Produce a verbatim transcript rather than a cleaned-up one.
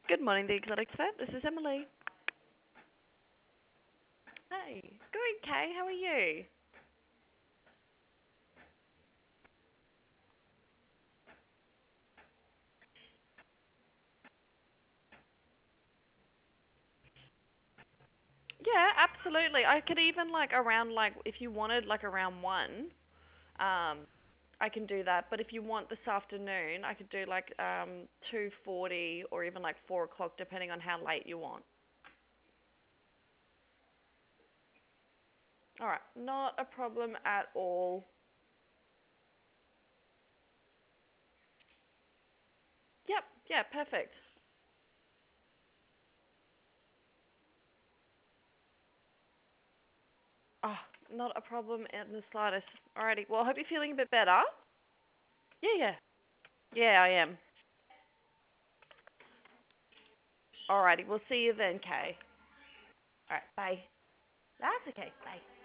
Good morning, the Exotic Vet. This is Emily. Hey. Good, Kay. How are you? Yeah, absolutely. I could even like around like if you wanted like around one, um, I can do that. But if you want this afternoon, I could do like um two forty or even like four o'clock, depending on how late you want. All right, not a problem at all. Yep. Yeah. Perfect. Oh, not a problem in the slightest. Alrighty. Well, I hope you're feeling a bit better. Yeah. Yeah. Yeah, I am. Alrighty. We'll see you then, Kay. All right. Bye. That's okay. Bye.